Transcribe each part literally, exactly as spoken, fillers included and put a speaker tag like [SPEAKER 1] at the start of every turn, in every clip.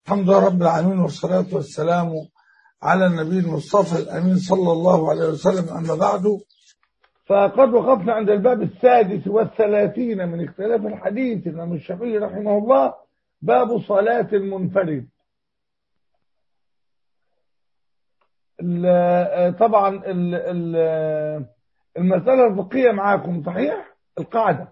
[SPEAKER 1] الحمد لله رب العالمين، والصلاة والسلام على النبي المصطفى الأمين صلى الله عليه وسلم. أما بعد، فقد وقفنا عند الباب السادس والثلاثين من اختلاف الحديث الإمام الشافعي رحمه الله، باب صلاة المنفرد. طبعا المسألة الفقهية معاكم صحيح؟ القاعدة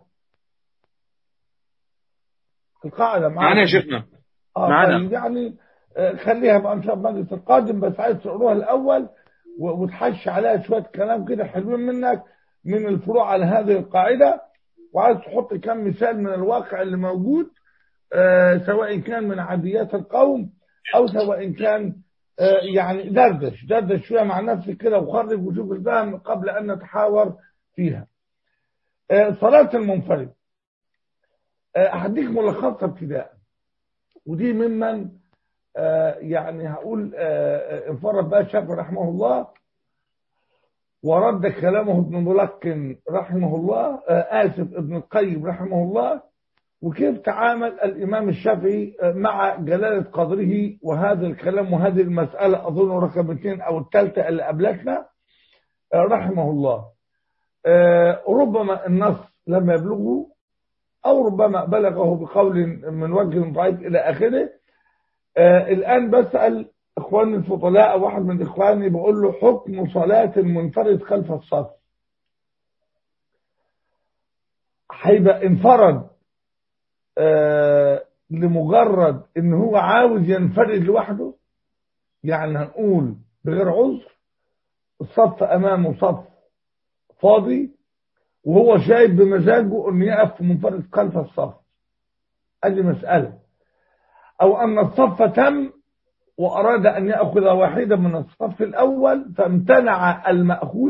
[SPEAKER 1] القاعدة
[SPEAKER 2] معانا يا شيخنا.
[SPEAKER 1] اه
[SPEAKER 2] معانا.
[SPEAKER 1] طيب يعني آه، خليها بقى ان شاء الله المجلس القادم، بس عايز تقروها الاول و- وتحش عليها شويه كلام كده حلوين منك من الفروع على هذه القاعده، وعايز تحط كم مثال من الواقع اللي موجود، آه سواء كان من عاديات القوم او سواء كان آه يعني دردش دردش شويه مع نفسك كده وخرج وشوف الفهم قبل ان نتحاور فيها. آه صلاه المنفرد، آه هديك ملخصها ابتداء، ودي ممن آه يعني هقول آه انفرد بقى الشافعي رحمه الله ورد كلامه ابن ملقن رحمه الله، آه آسف ابن القيم رحمه الله، وكيف تعامل الإمام الشافعي مع جلالة قدره وهذا الكلام وهذه المسألة، أظن رقم اثنين أو الثالثة اللي قبلتنا، آه رحمه الله. آه ربما النص لم يبلغه أو ربما بلغه بقول من وجه ضعيف إلى آخره. آه الآن بسأل إخواني الفضلاء أو واحد من إخواني بقول له حكم صلاة المنفرد خلف الصف. هيبقى انفرد آه لمجرد إن هو عاوز ينفرد لوحده، يعني هنقول بغير عذر، الصف أمامه صف فاضي وهو شايف بمزاجه إنه يقف منفرد خلف الصف، أدي مسألة. أو أن الصف تم وأراد أن يأخذ واحدا من الصف الأول فامتنع المأخوذ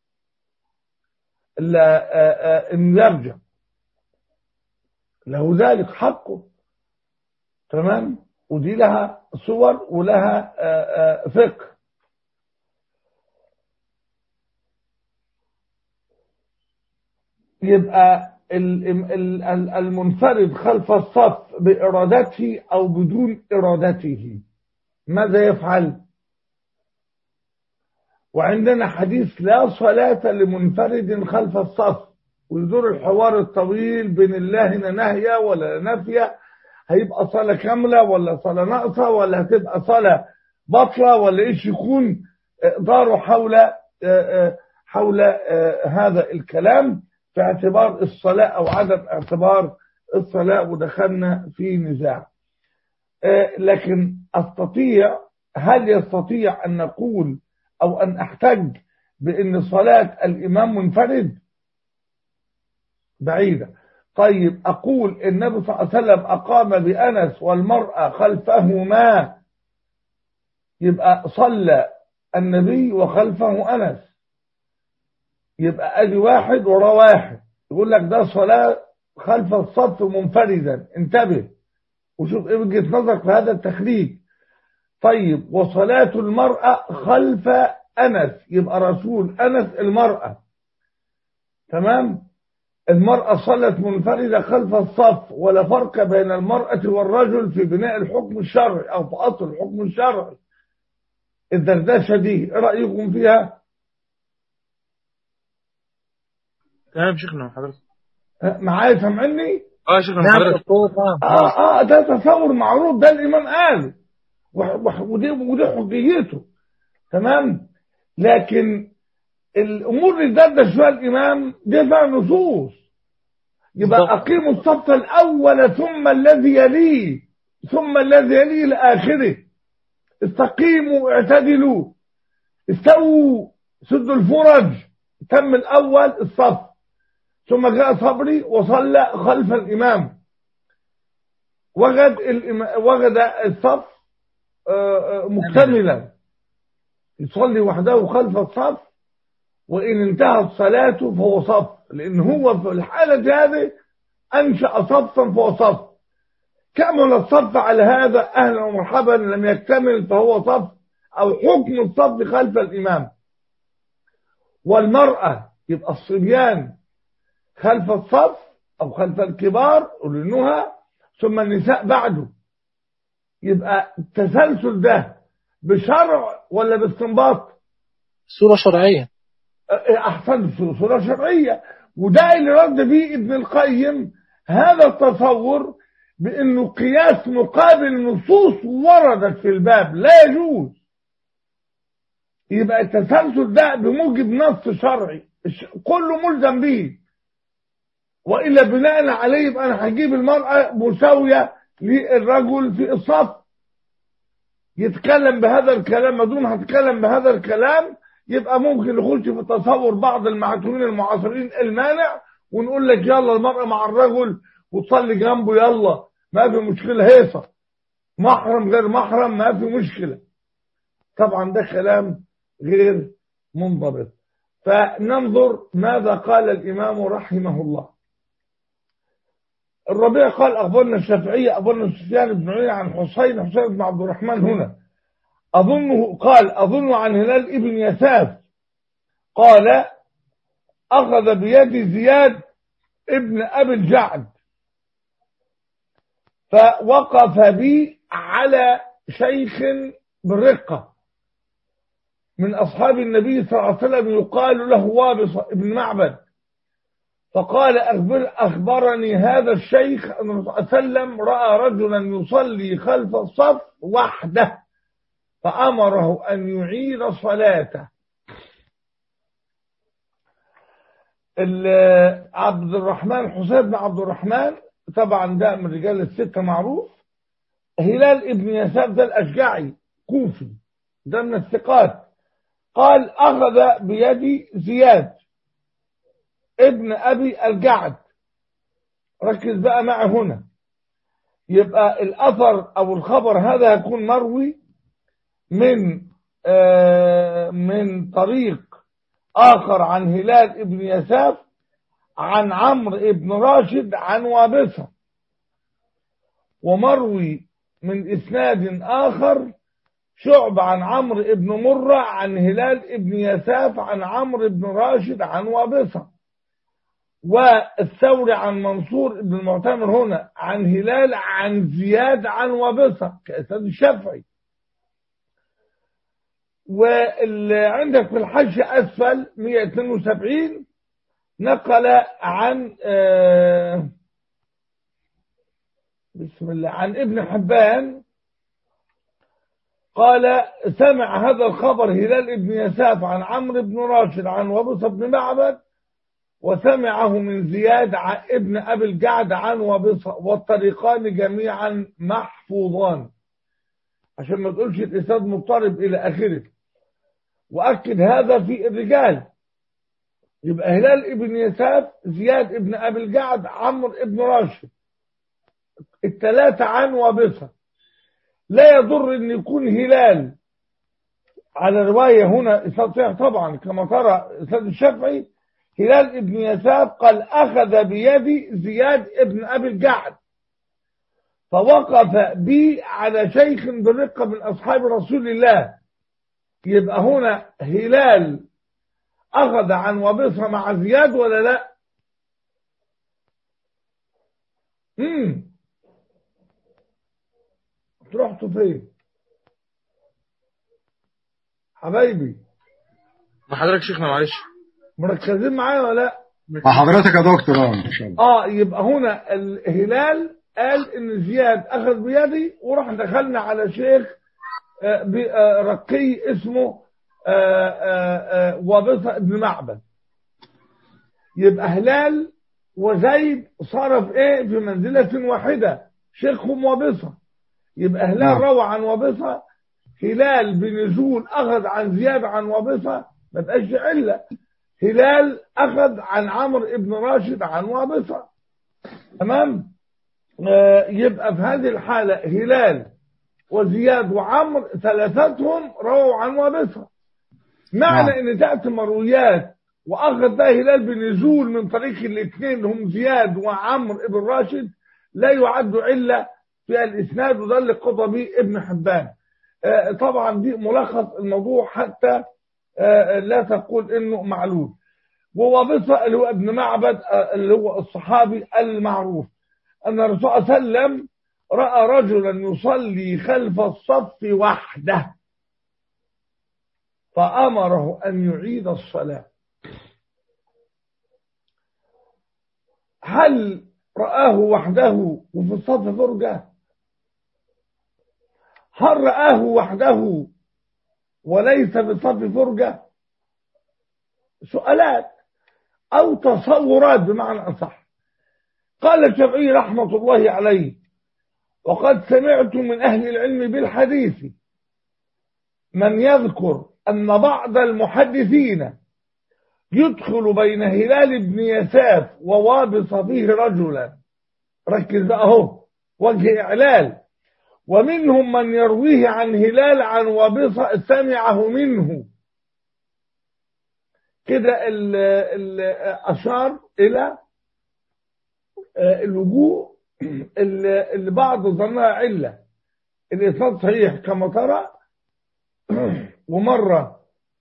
[SPEAKER 1] أن يرجع، له ذلك حقه. تمام، ودي لها صور ولها فقه. يبقى المنفرد خلف الصف بإرادته أو بدون إرادته ماذا يفعل؟ وعندنا حديث لا صلاة لمنفرد خلف الصف، ويدور الحوار الطويل بين الله نهية ولا نفية، هيبقى صلاة كاملة ولا صلاة ناقصة ولا هتبقى صلاة بطلة ولا ايش يكون، داروا حول حول هذا الكلام في اعتبار الصلاة او عدم اعتبار الصلاة، ودخلنا في نزاع. لكن استطيع، هل يستطيع ان نقول او ان احتج بان صلاة الامام منفرد؟ بعيدة. طيب اقول النبي صلى الله عليه وسلم اقام بانس والمرأة خلفهما، يبقى صلى النبي وخلفه انس، يبقى ادي واحد وراه واحد، يقول لك ده صلاة خلف الصف منفردا. انتبه وشوف ايه وجهة نظرك في هذا التخريج. طيب وصلاة المرأة خلف انس، يبقى رسول انس المرأة. تمام، المرأة صلت منفردة خلف الصف، ولا فرق بين المرأة والرجل في بناء الحكم الشرعي أو في أصل الحكم الشرعي. الدردشة دي إيه رأيكم فيها؟
[SPEAKER 2] تمام شيخنا حضرتك.
[SPEAKER 1] معايا سامعني؟
[SPEAKER 2] اه شيخنا حضرتك.
[SPEAKER 1] آه آه ده تصور معروف، ده الإمام قال ودي ودي حجيته. تمام، لكن الأمور اللي دردش فيها الإمام دي فيها نصوص. يبقى أقيموا الصف الأول ثم الذي يليه ثم الذي يليه لآخره، استقيموا اعتدلوا استووا سدوا الفرج. تم الأول الصف، ثم جاء صبري وصلى خلف الإمام، وجد الإمام وجد الصف مكتملا، يصلي وحده خلف الصف، وإن انتهت صلاته فهو صف، لأن هو في الحالة هذه أنشأ صفا فهو صف. كمل الصف على هذا أهلا ومرحبا، لم يكتمل فهو صف، أو حكم الصف خلف الإمام. والمرأة يبقى الصبيان خلف الصف أو خلف الكبار أولي النهى، ثم النساء بعده. يبقى التسلسل ده بشرع ولا باستنباط؟
[SPEAKER 2] صورة شرعية.
[SPEAKER 1] احسن، صورة شرعية. وده اللي رد بيه ابن القيم هذا التصور بانه قياس مقابل نصوص وردت في الباب لا يجوز. يبقى التسلسل ده بموجب نص شرعي كله ملزم به، والا بناء عليه يبقى انا هجيب المرأة مساوية للرجل في الصف، يتكلم بهذا الكلام ما دون هتكلم بهذا الكلام، يبقى ممكن نخش في تصور بعض المعتوين المعاصرين المانع ونقول لك يلا المرأة مع الرجل وتصلي جنبه، يلا ما في مشكلة، هيصة محرم غير محرم ما في مشكلة. طبعا ده كلام غير منضبط. فننظر ماذا قال الإمام رحمه الله. الربيع قال أخبرنا الشافعية أخبرنا سفيان بن عيينة عن حسين حسين بن عبد الرحمن هنا أظنه قال أظن عن هلال ابن يساف قال أخذ بيد زياد ابن أبي الجعد فوقف بي على شيخ بالرقة من أصحاب النبي صلى الله عليه وسلم يقال له وابص ابن معبد، فقال أخبر أخبرني هذا الشيخ أن الرسول صلى الله عليه وسلم رأى رجلا يصلي خلف الصف وحده فأمره أن يعيد صلاته. عبد الرحمن حسين بن عبد الرحمن طبعا ده من رجال الستة معروف. هلال ابن يساف ده الأشجعي كوفي ده من الثقات. قال أخذ بيدي زياد ابن أبي الجعد. ركز بقى معي هنا، يبقى الأثر أو الخبر هذا يكون مروي من آه من طريق آخر عن هلال ابن يساف عن عمرو ابن راشد عن وابصة، ومروي من إسناد آخر شعب عن عمرو ابن مرة عن هلال ابن يساف عن عمرو ابن راشد عن وابصة، والثوري عن منصور ابن المعتمر هنا عن هلال عن زياد عن وابصة كأسد الشافعي. واللي عندك في الحاشية أسفل مئة واثنين وسبعين نقل عن آه بسم الله عن ابن حبان قال سمع هذا الخبر هلال ابن يساف عن عمرو بن راشد عن وابصة بن معبد، وسمعه من زياد عن ابن أبي الجعد عن وابصة، والطريقان جميعا محفوظان عشان ما تقولش الإسناد مضطرب إلى آخره. وأكد هذا في الرجال، يبقى هلال ابن يساف زياد ابن أبي الجعد عمرو ابن راشد الثلاثة عن وابصة. لا يضر ان يكون هلال على رواية هنا إسناد صحيح طبعا كما ترى إسناد الشافعي هلال ابن يساف قال أخذ بيدي زياد ابن أبي الجعد فوقف بي على شيخ برقة من أصحاب رسول الله. يبقى هنا هلال أخذ عن وابصة مع زياد ولا لا؟ امم رحتوا فين حبايبي؟
[SPEAKER 2] مع حضرتك شيخنا معلش
[SPEAKER 1] مركزين معايا ولا لا؟
[SPEAKER 3] مع حضرتك يا دكتور. اه ان شاء الله.
[SPEAKER 1] اه يبقى هنا الهلال قال ان زياد اخذ بيدي وراح دخلنا على شيخ رقي اسمه وابصة ابن معبد. يبقى هلال وزيد صار في ايه في منزلة واحدة شيخهم وابصة. يبقى هلال روى عن وابصة، هلال بنزول اخذ عن زياد عن وابصة ما بقاش علة. هلال اخذ عن عمرو ابن راشد عن وابصة. تمام. آه يبقى في هذه الحالة هلال وزياد وعمرو ثلاثتهم رووا عن وابصة. معنى ان تأتي مرويات واخذ ده هلال بنزول من طريق الاثنين هم زياد وعمرو ابن راشد لا يعد علة في الاسناد، وده اللي قضى به ابن حبان. آه طبعا دي ملخص الموضوع حتى آه لا تقول انه معلول. ووابصة اللي هو ابن معبد آه اللي هو الصحابي المعروف ان الرسول صلى الله عليه وسلم رأى رجلا يصلي خلف الصف وحده فأمره أن يعيد الصلاة. هل رآه وحده وفي الصف فرجة؟ هل رآه وحده وليس في الصف فرجة؟ سؤالات أو تصورات بمعنى أصح. قال الشافعي رحمة الله عليه: وقد سمعت من أهل العلم بالحديث من يذكر أن بعض المحدثين يدخل بين هلال بن يساف ووابص فيه رجلا، ركز اهو، وجه إعلال، ومنهم من يرويه عن هلال عن وابص سمعه منه. كده أشار إلى الوجوه اللي بعض ظنها علة. الإسناد صحيح كما ترى، ومرة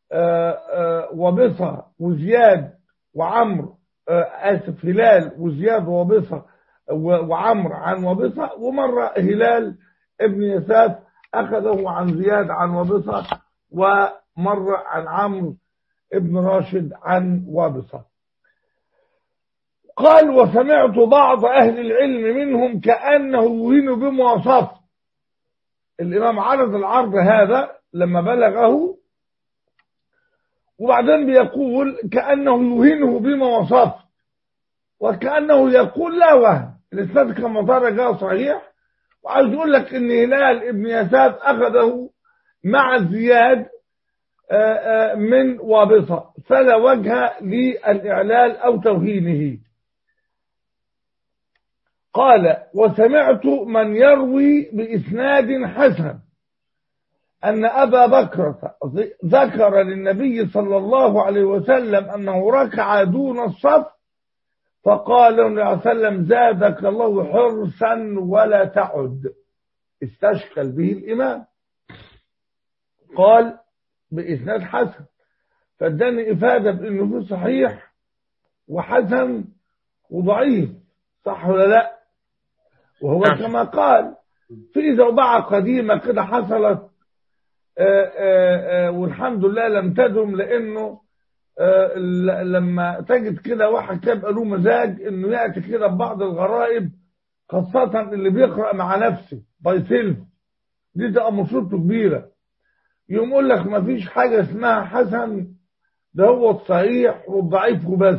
[SPEAKER 1] وابصة وزياد وعمر، آسف هلال وزياد ووابصة وعمر عن وابصة، ومرة هلال ابن يساف أخذه عن زياد عن وابصة، ومرة عن عمرو ابن راشد عن وابصة. قال: وسمعت بعض أهل العلم منهم كأنه يوهن بمواصف. الإمام عرض العرض هذا لما بلغه، وبعدين بيقول كأنه يوهنه بمواصف، وكأنه يقول لا وهم. الإسناد كما ترى جاء صحيح، وعايز يقول لك إن هلال ابن يساف أخذه مع زياد من وابصة، فلا وجه للإعلال أو توهينه. قال: وسمعت من يروي بإسناد حسن أن أبا بكر ذكر للنبي صلى الله عليه وسلم أنه ركع دون الصف، فقال النبي صلى الله عليه وسلم: زادك الله حرصا ولا تعد. استشكل به الإمام، قال بإسناد حسن، فاداني إفادة بأنه في صحيح وحسن وضعيف، صح ولا لا؟ وهو كما قال في زوبعة قديمة كده حصلت، آآ آآ والحمد لله لم تدم، لأنه لما تجد كده واحد كده له مزاج انه يأتي كده ببعض الغرائب، خاصة اللي بيقرأ مع نفسه باي سيلف، دي تبقى مصيبته كبيرة. يقوم يقول لك ما فيش حاجة اسمها حسن، ده هو الصحيح والضعيف وبس،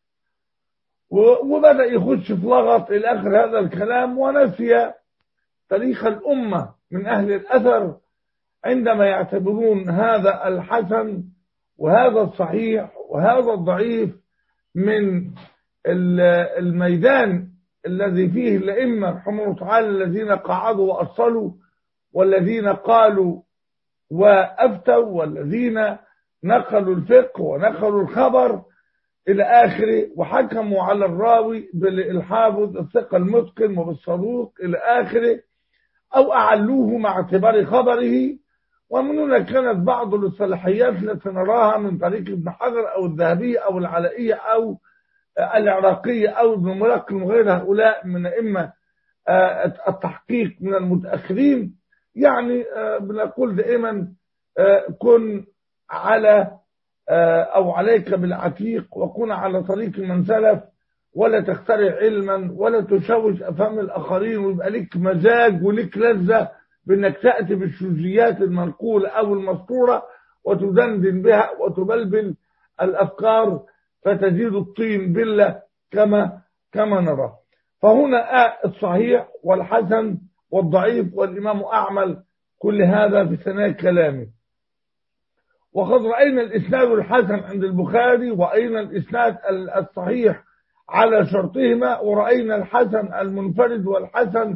[SPEAKER 1] وبدأ يخش في لغط إلى آخر هذا الكلام، ونسي تاريخ الأمة من أهل الأثر عندما يعتبرون هذا الحسن وهذا الصحيح وهذا الضعيف من الميدان الذي فيه الأئمة رحمه الله تعالى الذين قعدوا وأصلوا، والذين قالوا وأفتوا، والذين نقلوا الفقه ونقلوا الخبر إلى آخره، وحكموا على الراوي بالحافظ الثقة المتقن وبالصدوق إلى آخره، أو أعلوه مع اعتبار خبره. ومن هنا كانت بعض الصلاحيات التي نراها من طريق ابن حجر أو الذهبية أو العلائية أو العراقية أو ابن ملقن وغير هؤلاء من أئمة التحقيق من المتأخرين. يعني بنقول دائما كن على أو عليك بالعتيق، وكن على طريق من سلف، ولا تخترع علما ولا تشوش أفهام الآخرين، ويبقى لك مزاج ولك لذة بأنك تأتي بالشذيات المنقولة أو المسطورة وتدندن بها وتبلبل الأفكار فتزيد الطين بلة كما كما نرى. فهنا الصحيح والحسن والضعيف، والإمام أعمل كل هذا في ثناء كلامه. وقد رأينا الإسناد الحسن عند البخاري، وأينا الإسناد الصحيح على شرطهما، ورأينا الحسن المنفرد والحسن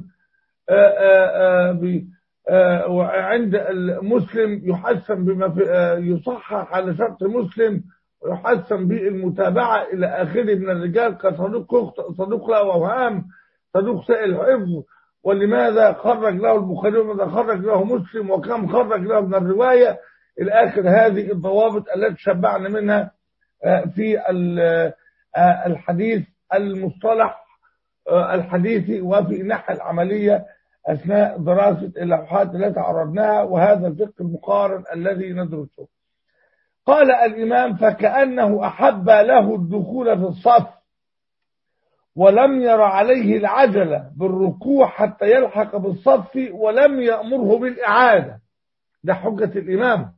[SPEAKER 1] عند المسلم يحسن بما يصحح على شرط مسلم، ويحسن بالمتابعة إلى آخره من الرجال كصدوق صدوق له أوهام، صدوق سائل الحفظ، ولماذا خرج له البخاري وماذا خرج له مسلم وكم خرج له من الرواية إلى آخر هذه الضوابط التي شبعنا منها في الحديث المصطلح الحديثي وفي الناحية العملية أثناء دراسة اللوحات التي عرضناها وهذا الفقه المقارن الذي ندرسه. قال الإمام: فكأنه أحب له الدخول في الصف ولم ير عليه العجلة بالركوع حتى يلحق بالصف ولم يأمره بالإعادة. ده حجة الإمام،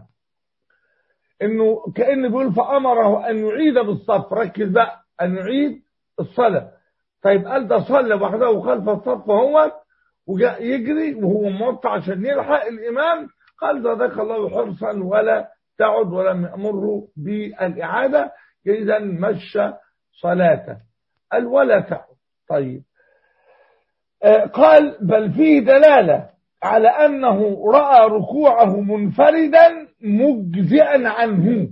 [SPEAKER 1] إنه كأنه بيقول فأمره أن يعيد بالصف. ركز بقى، أن يعيد الصلاة. طيب قال ده صلى وحده خلف الصف هو وجاء يجري وهو موطى عشان يلحق الإمام، قال زادك الله حرصا ولا تعد ولم يأمره بالإعادة، إذا مشى صلاته. قال ولا تعد. طيب آه قال بل فيه دلالة على أنه رأى ركوعه منفردا مجزئا عنه.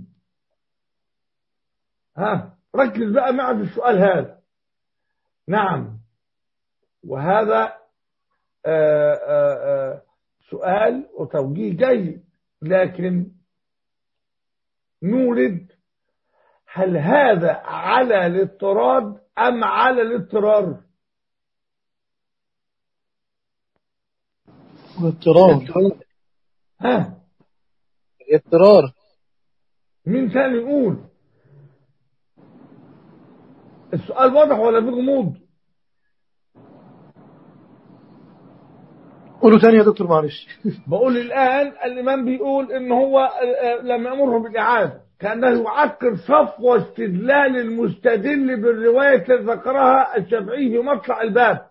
[SPEAKER 1] ها ركز بقى معي في السؤال هذا. نعم، وهذا آآ آآ سؤال وتوجيه جيد، لكن نورد هل هذا على الاضطراد أم على الاضطرار؟
[SPEAKER 2] الاضطرار.
[SPEAKER 1] ها
[SPEAKER 2] الاضطرار.
[SPEAKER 1] مين ثاني يقول؟ السؤال واضح ولا في غموض؟
[SPEAKER 2] قولوا تاني يا دكتور معلش.
[SPEAKER 1] بقول الآن الإمام بيقول إن هو لم يأمره بالإعادة، كأنه يعكر صفوة استدلال المستدل بالرواية التي ذكرها الشافعي في مطلع الباب.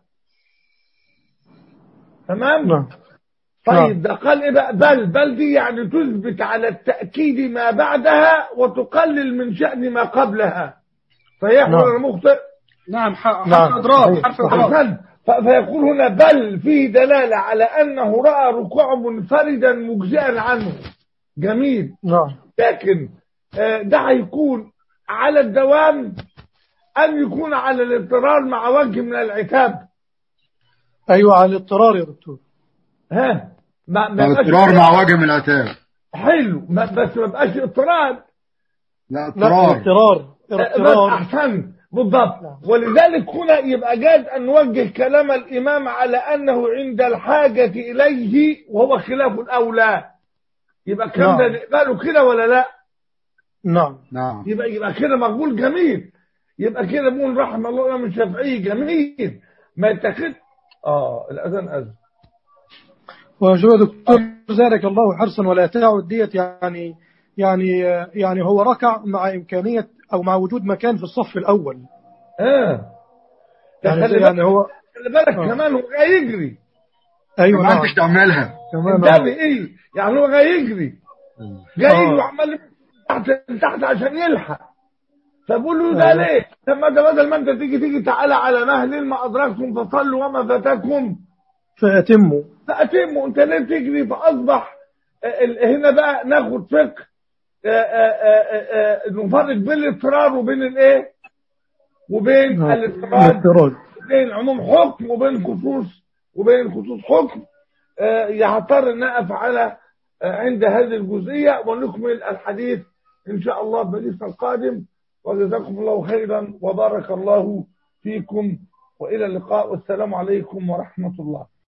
[SPEAKER 1] تمام؟
[SPEAKER 2] نعم.
[SPEAKER 1] طيب ده قال إيه بقى؟ بل بل دي يعني تثبت على التأكيد ما بعدها وتقلل من شأن ما قبلها، فيحمل
[SPEAKER 2] نعم.
[SPEAKER 1] المخطئ.
[SPEAKER 4] نعم حرف
[SPEAKER 2] نعم.
[SPEAKER 4] إضراب حرف إضراب.
[SPEAKER 1] فيقول هنا بل فيه دلالة على أنه رأى ركوع منفردا مجزئا عنه. جميل.
[SPEAKER 2] نعم.
[SPEAKER 1] لكن ده هيكون على الدوام أم يكون على الاضطرار مع وجه من العتاب؟
[SPEAKER 2] أيوة على الاضطرار يا دكتور.
[SPEAKER 1] ها ما ما
[SPEAKER 3] اضطرار مع وجه من العتاب.
[SPEAKER 1] حلو، ما بس ما بقاش اضطرار.
[SPEAKER 3] لا اضطرار.
[SPEAKER 2] اضطرار.
[SPEAKER 1] اضطرار أحسن بالضبط. ولذلك هنا يبقى جاز أن نوجه كلام الإمام على أنه عند الحاجة إليه وهو خلاف الأولى. يبقى كم ده نقبله كده ولا لا؟
[SPEAKER 2] نعم.
[SPEAKER 3] نعم.
[SPEAKER 1] يبقى يبقى كده مقبول. جميل. يبقى كده بقول رحمه الله الإمام الشافعي. جميل. ما يتخذ اه الأذان أذن.
[SPEAKER 2] وشو يا دكتور زادك الله حرصا ولا تعد ديت يعني يعني يعني هو ركع مع إمكانية أو مع وجود مكان في الصف الأول.
[SPEAKER 1] اه
[SPEAKER 2] يعني,
[SPEAKER 1] خلي
[SPEAKER 2] يعني هو
[SPEAKER 1] خلي بالك آه. كمان هو جاي يجري.
[SPEAKER 3] ايوه ما انتش تعملها
[SPEAKER 1] كمان ده ايه يعني هو جاي يجري جاي آه. وعمال تحت تحت عشان يلحق. فبقول له ده آه. ليه؟ لما ده بدل ما انت تيجي تيجي تعالى على مهل ما ادركتم فصلوا وما فاتكم
[SPEAKER 2] فاتموا
[SPEAKER 1] فاتموا. انت ليه تجري؟ فاصبح هنا بقى ناخد فقه نفرق بين الاضطرار وبين الايه وبين الاضطراد، بين عموم حكم وبين خصوص وبين خصوص حكم. يضطر نقف على عند هذه الجزئيه ونكمل الحديث ان شاء الله بالليل القادم. وجزاكم الله خيرا وبارك الله فيكم والى اللقاء والسلام عليكم ورحمه الله.